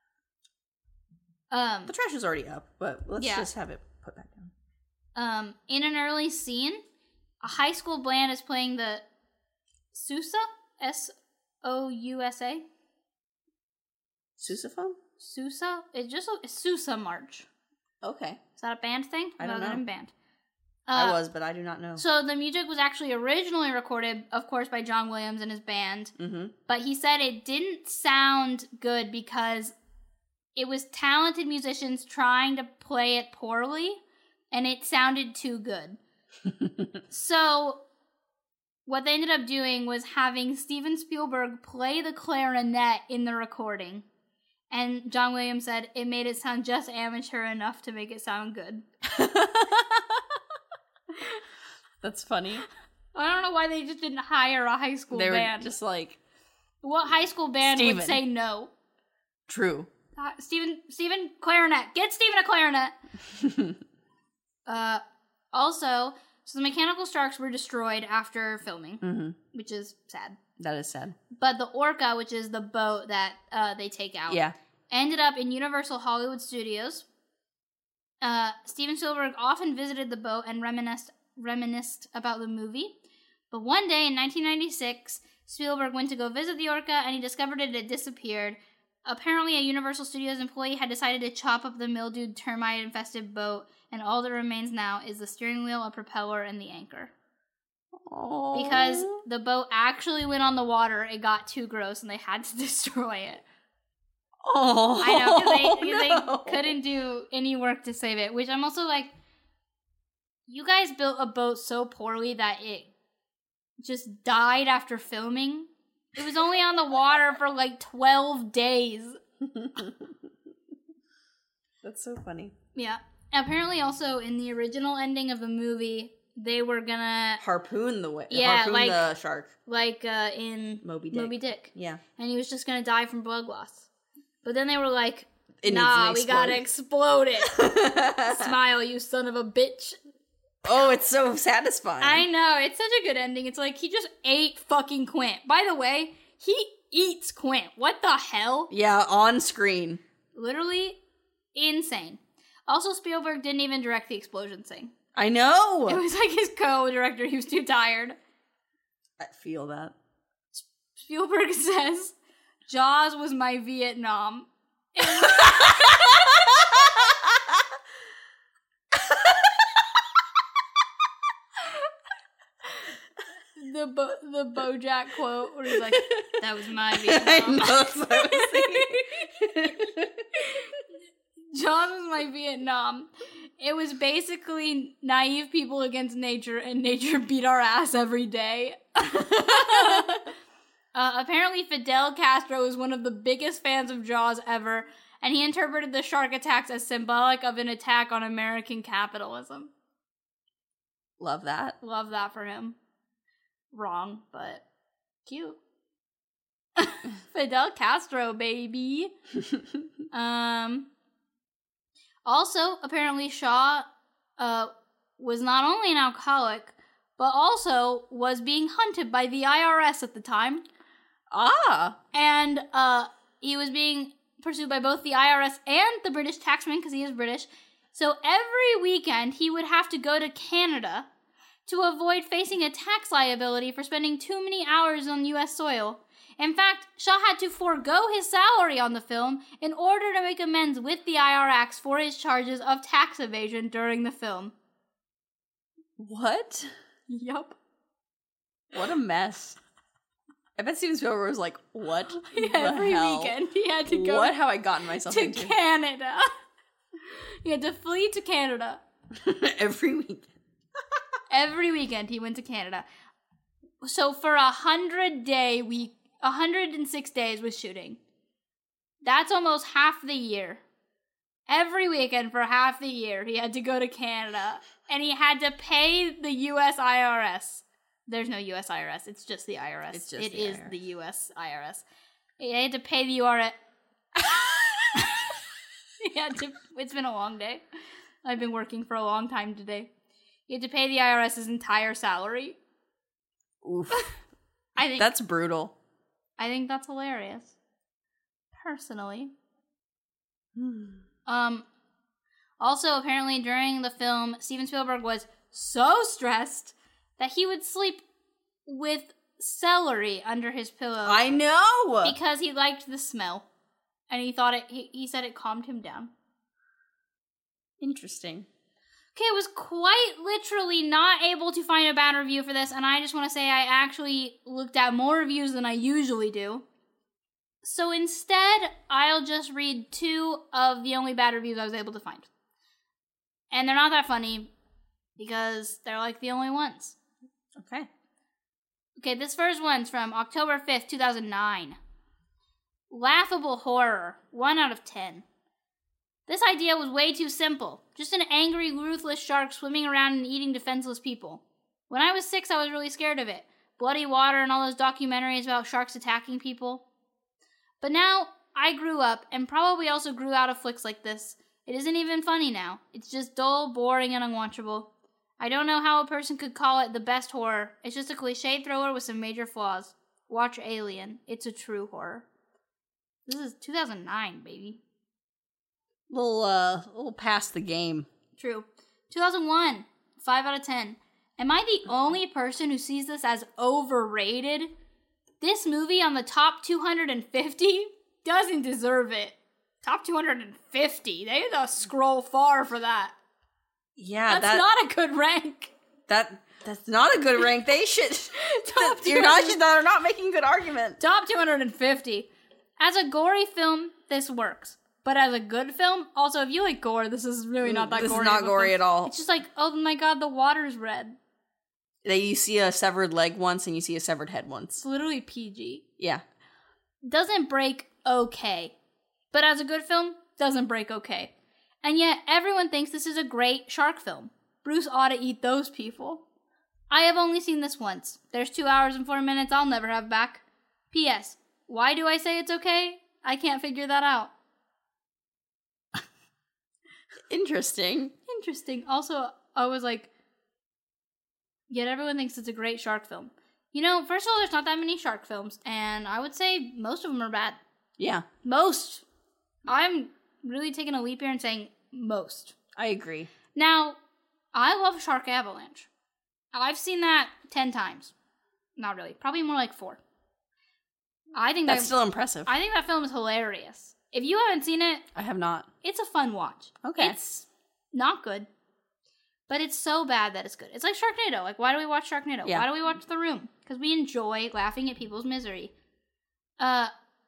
B: The trash is already up, but let's just have it put back down.
A: In an early scene, a high school band is playing the Sousa? S-O-U-S-A?
B: Sousaphone?
A: Sousa? It's just a Sousa March.
B: Okay.
A: Is that a band thing?
B: I don't know.
A: In band.
B: I was, but I do not know.
A: So the music was actually originally recorded, of course, by John Williams and his band.
B: Mm-hmm.
A: But he said it didn't sound good because it was talented musicians trying to play it poorly, and it sounded too good. So what they ended up doing was having Steven Spielberg play the clarinet in the recording. And John Williams said it made it sound just amateur enough to make it sound good.
B: That's funny.
A: I don't know why they just didn't hire a high school band.
B: They were just like...
A: What high school band would say no?
B: True.
A: Steven, clarinet. Get Steven a clarinet. Also, so the Mechanical Sharks were destroyed after filming, which is sad.
B: That is sad.
A: But the Orca, which is the boat that they take out, ended up in Universal Hollywood Studios. Steven Spielberg often visited the boat and reminisced about the movie. But one day in 1996, Spielberg went to go visit the Orca, and he discovered it had disappeared. Apparently, a Universal Studios employee had decided to chop up the mildewed, termite-infested boat, and all that remains now is the steering wheel, a propeller, and the anchor.
B: Aww.
A: Because the boat actually went on the water, it got too gross, and they had to destroy it.
B: Oh,
A: I know, because they couldn't do any work to save it, which I'm also like, you guys built a boat so poorly that it just died after filming. It was only on the water for like 12 days.
B: That's so funny.
A: Yeah. Apparently also in the original ending of the movie, they were gonna...
B: harpoon the shark.
A: Like in
B: Moby Dick. Yeah.
A: And he was just gonna die from blood loss. But then they were like, nah, we gotta explode it. Smile, you son of a bitch.
B: Oh, it's so satisfying.
A: I know, it's such a good ending. It's like, he just ate fucking Quint. By the way, he eats Quint. What the hell?
B: Yeah, on screen.
A: Literally insane. Also, Spielberg didn't even direct the explosion scene.
B: I know!
A: It was like his co-director, he was too tired.
B: I feel that.
A: Spielberg says, Jaws was my Vietnam. The BoJack quote where he's like, that was my Vietnam.
B: I know, that's what I was thinking.
A: Jaws was my Vietnam. It was basically naive people against nature, and nature beat our ass every day. Apparently, Fidel Castro was one of the biggest fans of Jaws ever, and he interpreted the shark attacks as symbolic of an attack on American capitalism.
B: Love that.
A: Love that for him. Wrong, but cute. Fidel Castro, baby. Also, apparently Shaw was not only an alcoholic, but also was being hunted by the IRS at the time.
B: Ah!
A: And he was being pursued by both the IRS and the British taxman, because he is British. So every weekend, he would have to go to Canada to avoid facing a tax liability for spending too many hours on U.S. soil. In fact, Shaw had to forego his salary on the film in order to make amends with the IRS for his charges of tax evasion during the film.
B: What?
A: Yup.
B: What a mess. I bet Steven Spielberg was like, what
A: Every
B: the hell?
A: weekend he had to go
B: What have I gotten myself
A: to
B: into?
A: Canada. He had to flee to Canada.
B: Every weekend.
A: Every weekend he went to Canada. So for 106 days was shooting. That's almost half the year. Every weekend for half the year, he had to go to Canada, and he had to pay the U.S. IRS. There's no U.S. IRS. It's just the IRS. It is the U.S. IRS. He had to pay the URS. It's been a long day. I've been working for a long time today. He had to pay the IRS his entire salary.
B: Oof.
A: I think
B: that's brutal.
A: I think that's hilarious. Personally. Also, apparently during the film, Steven Spielberg was so stressed that he would sleep with celery under his pillow.
B: I know!
A: Because he liked the smell. And he thought he said it calmed him down.
B: Interesting.
A: Okay, I was quite literally not able to find a bad review for this, and I just want to say I actually looked at more reviews than I usually do. So instead, I'll just read 2 of the only bad reviews I was able to find. And they're not that funny, because they're like the only ones.
B: Okay.
A: Okay, this first one's from October 5th, 2009. Laughable horror, 1 out of 10. This idea was way too simple. Just an angry, ruthless shark swimming around and eating defenseless people. When I was 6, I was really scared of it. Bloody water and all those documentaries about sharks attacking people. But now, I grew up, and probably also grew out of flicks like this. It isn't even funny now. It's just dull, boring, and unwatchable. I don't know how a person could call it the best horror. It's just a cliche thriller with some major flaws. Watch Alien. It's a true horror. This is 2009, baby.
B: Little past the game.
A: True. 2001, 5 out of 10. Am I the only person who sees this as overrated? This movie on the top 250 doesn't deserve it. Top 250. They had to scroll far for that.
B: Yeah,
A: that's not a good rank.
B: That's not a good rank. They should. They're not making good argument.
A: Top 250. As a gory film, this works. But as a good film, also, if you like gore, this is really not that gory.
B: This is not gory at all.
A: It's just like, oh my god, the water's red.
B: You see a severed leg once, and you see a severed head once.
A: It's literally PG.
B: Yeah.
A: Doesn't break okay. But as a good film, doesn't break okay. And yet, everyone thinks this is a great shark film. Bruce ought to eat those people. I have only seen this once. There's 2 hours and 4 minutes I'll never have back. P.S. Why do I say it's okay? I can't figure that out.
B: Interesting.
A: Also, I was like, yet everyone thinks it's a great shark film. You know, first of all, there's not that many shark films, and I would say most of them are bad.
B: Yeah.
A: Most. I'm really taking a leap here and saying most.
B: I agree.
A: Now, I love Shark Avalanche. I've seen that 10 times. Not really. Probably more like 4. I think
B: that's still impressive.
A: I think that film is hilarious. If you haven't seen it,
B: I have not.
A: It's a fun watch.
B: Okay.
A: It's not good, but it's so bad that it's good. It's like Sharknado. Like, why do we watch Sharknado?
B: Yeah.
A: Why do we watch The Room? Because we enjoy laughing at people's misery. But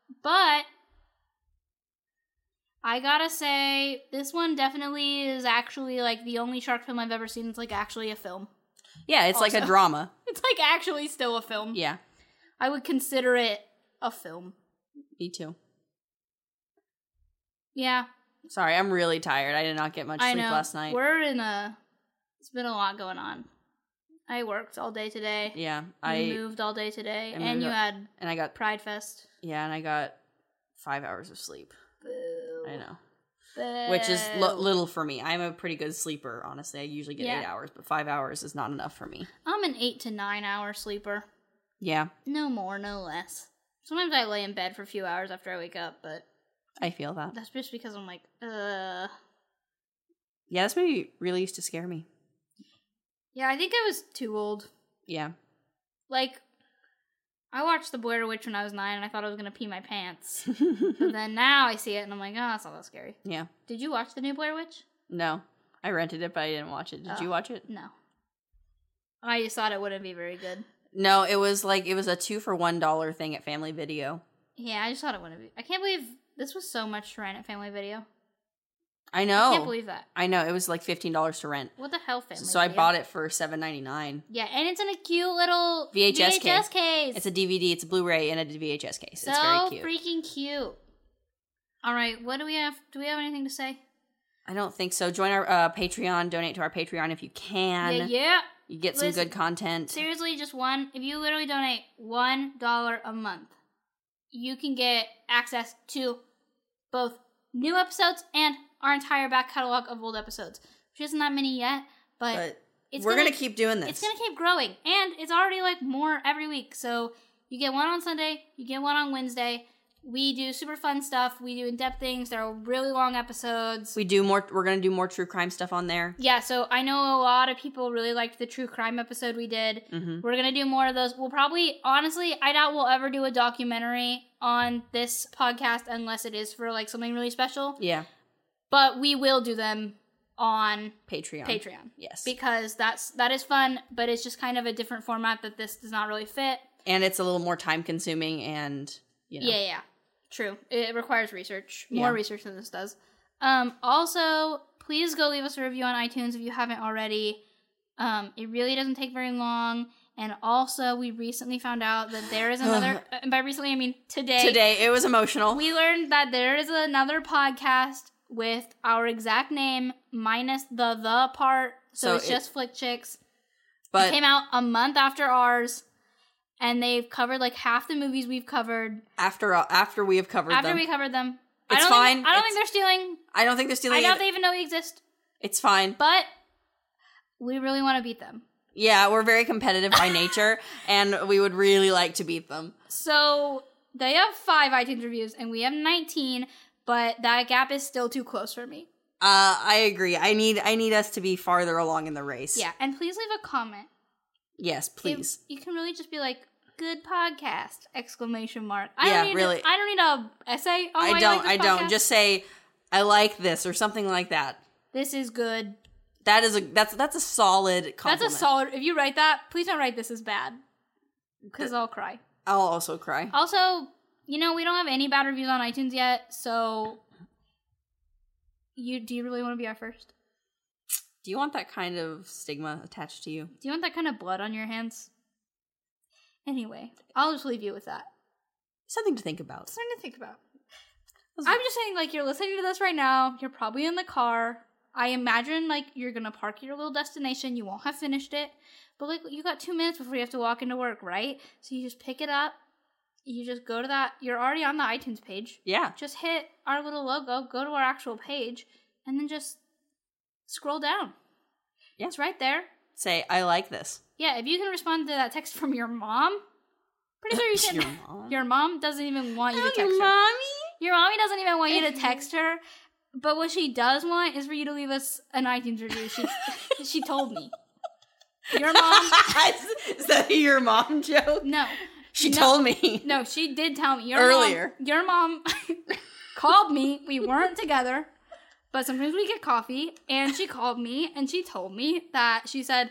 A: I gotta say, this one definitely is actually like the only shark film I've ever seen that's like actually a film.
B: Yeah, it's also like a drama.
A: It's like actually still a film.
B: Yeah.
A: I would consider it a film.
B: Me too.
A: Yeah.
B: Sorry, I'm really tired. I did not get much sleep last night.
A: It's been a lot going on. I worked all day today.
B: Yeah.
A: I moved all day today. And I got Pride Fest.
B: Yeah, and I got 5 hours of sleep.
A: Boo.
B: I know.
A: Boo.
B: Which is little for me. I'm a pretty good sleeper, honestly. I usually get 8 hours, but 5 hours is not enough for me.
A: I'm an 8 to 9 hour sleeper.
B: Yeah.
A: No more, no less. Sometimes I lay in bed for a few hours after I wake up, but
B: I feel that.
A: That's just because I'm like,
B: Yeah, this movie really used to scare me.
A: Yeah, I think I was too old.
B: Yeah.
A: Like, I watched The Blair Witch when I was 9 and I thought I was going to pee my pants. But then now I see it and I'm like, oh, that's not that scary.
B: Yeah.
A: Did you watch the new Blair Witch?
B: No. I rented it, but I didn't watch it. Did you watch it?
A: No. I just thought it wouldn't be very good.
B: No, it was a 2 for $1 thing at Family Video.
A: Yeah, I just thought it wouldn't be. I can't believe this was so much to rent at Family Video.
B: I know.
A: I can't believe that.
B: I know. It was like $15 to rent.
A: What the hell, family?
B: So I bought it for $7.99.
A: Yeah, and it's in a cute little
B: VHS
A: case.
B: It's a DVD, it's a Blu-ray, and a VHS case.
A: So
B: it's very cute.
A: Freaking cute. All right, what do we have? Do we have anything to say?
B: I don't think so. Join our Patreon. Donate to our Patreon if you can.
A: Yeah.
B: You get some good content.
A: Seriously, just if you literally donate $1 a month, you can get access to both new episodes and our entire back catalog of old episodes. Which isn't that many yet, but
B: we're going to keep doing this.
A: It's going to keep growing, and it's already like more every week. So you get one on Sunday, you get one on Wednesday. We do super fun stuff. We do in-depth things. There are really long episodes.
B: We're going to do more true crime stuff on there.
A: Yeah, so I know a lot of people really liked the true crime episode we did. Mm-hmm. We're going to do more of those. We'll probably, honestly, I doubt we'll ever do a documentary on this podcast unless it is for like something really special.
B: Yeah.
A: But we will do them on
B: Patreon. Yes.
A: Because that is fun, but it's just kind of a different format that this does not really fit.
B: And it's a little more time consuming and,
A: Yeah. True. It requires research. More research than this does. Also, please go leave us a review on iTunes if you haven't already. It really doesn't take very long. And also, we recently found out that there is another... and by recently, I mean today.
B: Today, it was emotional.
A: We learned that there is another podcast with our exact name minus the part. So it's just Flick Chicks. But it came out a month after ours. And they've covered like half the movies we've covered.
B: After we have covered them.
A: After we covered them.
B: It's fine.
A: I don't think they're stealing.
B: I don't think they're stealing.
A: I doubt they even know we exist.
B: It's fine.
A: But we really want to beat them.
B: Yeah, we're very competitive by nature, and we would really like to beat them.
A: So they have 5 iTunes reviews, and we have 19, but that gap is still too close for me.
B: I agree. I need us to be farther along in the race.
A: Yeah, and please leave a comment.
B: Yes, please.
A: You can really just be like, "Good podcast!" ! I don't need a essay on why
B: I don't. Just say, "I like this" or something like that.
A: This is good.
B: That's a solid compliment.
A: That's a solid. If you write that, please don't write this as bad, because I'll cry.
B: I'll also cry.
A: Also, we don't have any bad reviews on iTunes yet, so do you really want to be our first?
B: Do you want that kind of stigma attached to you?
A: Do you want that kind of blood on your hands? Anyway, I'll just leave you with that.
B: Something to think about.
A: I'm just saying, like, you're listening to this right now. You're probably in the car. I imagine, like, you're going to park at your little destination. You won't have finished it. But, like, you got 2 minutes before you have to walk into work, right? So you just pick it up. You just go to that. You're already on the iTunes page.
B: Yeah.
A: Just hit our little logo. Go to our actual page. And then just scroll down.
B: Yeah.
A: It's right there.
B: Say, "I like this."
A: Yeah, if you can respond to that text from your mom, pretty sure you can.
B: Your mom?
A: Your mom doesn't even want you to text
B: your
A: her.
B: Mommy?
A: Your mommy doesn't even want you to text her. But what she does want is for you to leave us an iTunes review. She told me. Your mom...
B: Is that a your mom joke?
A: No.
B: She told me.
A: No, she did tell me.
B: Earlier.
A: Your mom called me. We weren't together. But sometimes we get coffee, and she called me, and she told me that she said,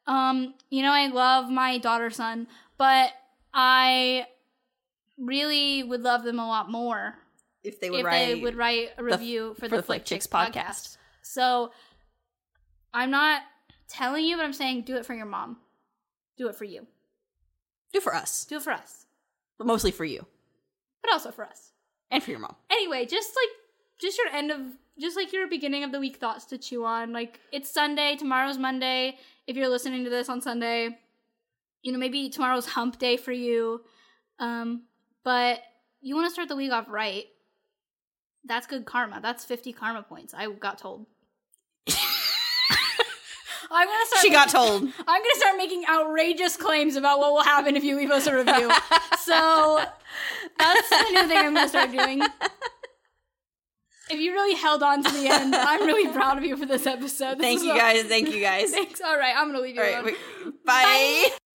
A: I love my daughter-son, but I really would love them a lot more
B: if they would
A: write a review for the Flick Chicks podcast. So I'm not telling you, but I'm saying do it for your mom. Do it for you.
B: Do it for us.
A: Do it for us.
B: But mostly for you.
A: But also for us.
B: And for your mom.
A: Anyway, just your beginning of the week thoughts to chew on. Like, it's Sunday, tomorrow's Monday. If you're listening to this on Sunday, maybe tomorrow's hump day for you. But you want to start the week off right. That's good karma. That's 50 karma points, I got told.
B: She got told.
A: I'm going to start making outrageous claims about what will happen if you leave us a review. So that's a new thing I'm going to start doing. If you really held on to the end, I'm really proud of you for this episode.
B: Thank you guys.
A: Thanks. All right, I'm going to leave you alone.
B: Bye.